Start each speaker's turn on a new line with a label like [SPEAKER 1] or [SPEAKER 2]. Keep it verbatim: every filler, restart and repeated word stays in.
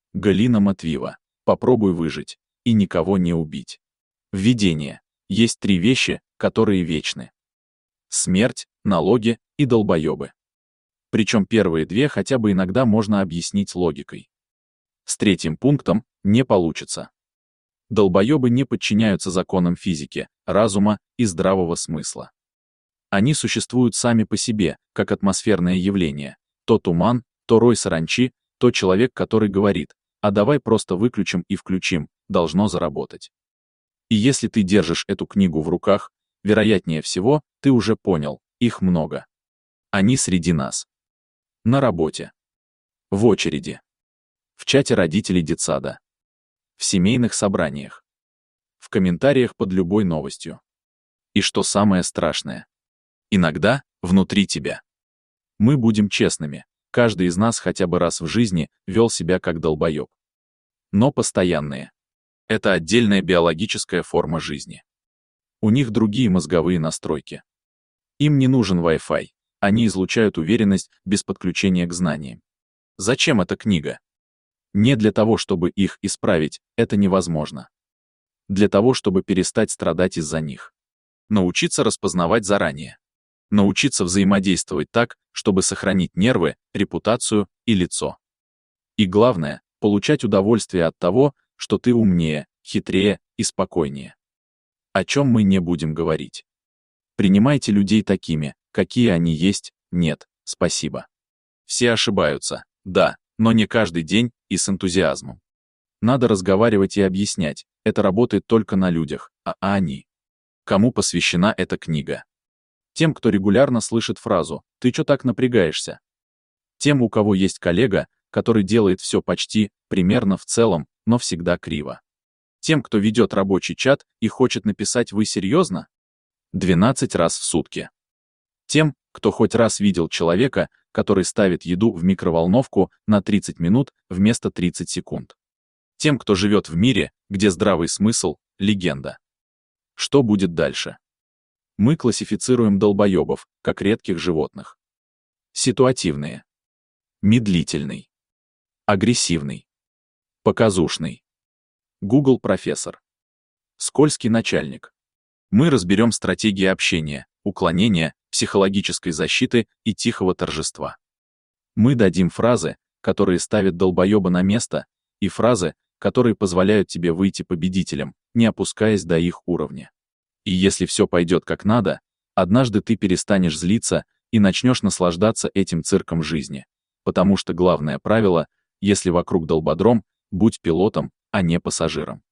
[SPEAKER 1] Галина Матвиева. Попробуй выжить и никого не убить. Введение. Есть три вещи, которые вечны. Смерть, налоги и долбоебы. Причем первые две хотя бы иногда можно объяснить логикой. С третьим пунктом не получится. Долбоебы не подчиняются законам физики, разума и здравого смысла. Они существуют сами по себе, как атмосферное явление. То туман, то рой саранчи, то человек, который говорит: а давай просто выключим и включим, должно заработать. И если ты держишь эту книгу в руках, вероятнее всего, ты уже понял, их много. Они среди нас. На работе. В очереди. В чате родителей детсада. В семейных собраниях. В комментариях под любой новостью. И что самое страшное? Иногда внутри тебя. Мы будем честными, каждый из нас хотя бы раз в жизни вел себя как долбоеб. Но постоянные. Это отдельная биологическая форма жизни. У них другие мозговые настройки. Им не нужен Wi-Fi, они излучают уверенность без подключения к знаниям. Зачем эта книга? Не для того, чтобы их исправить, это невозможно. Для того, чтобы перестать страдать из-за них. Научиться распознавать заранее. Научиться взаимодействовать так, чтобы сохранить нервы, репутацию и лицо. И главное, получать удовольствие от того, что ты умнее, хитрее и спокойнее. О чем мы не будем говорить. Принимайте людей такими, какие они есть, нет, спасибо. Все ошибаются, да, но не каждый день и с энтузиазмом. Надо разговаривать и объяснять, это работает только на людях, а они. Кому посвящена эта книга? Тем, кто регулярно слышит фразу «ты чё так напрягаешься?». Тем, у кого есть коллега, который делает все почти, примерно в целом, но всегда криво. Тем, кто ведет рабочий чат и хочет написать «вы серьезно?» двенадцать раз в сутки. Тем, кто хоть раз видел человека, который ставит еду в микроволновку на тридцать минут вместо тридцати секунд. Тем, кто живет в мире, где здравый смысл — легенда. Что будет дальше? Мы классифицируем долбоебов, как редких животных. Ситуативные. Медлительный. Агрессивный. Показушный. Google профессор. Скользкий начальник. Мы разберем стратегии общения, уклонения, психологической защиты и тихого торжества. Мы дадим фразы, которые ставят долбоеба на место, и фразы, которые позволяют тебе выйти победителем, не опускаясь до их уровня. И если все пойдет как надо, однажды ты перестанешь злиться и начнешь наслаждаться этим цирком жизни. Потому что главное правило, если вокруг долбодром, будь пилотом, а не пассажиром.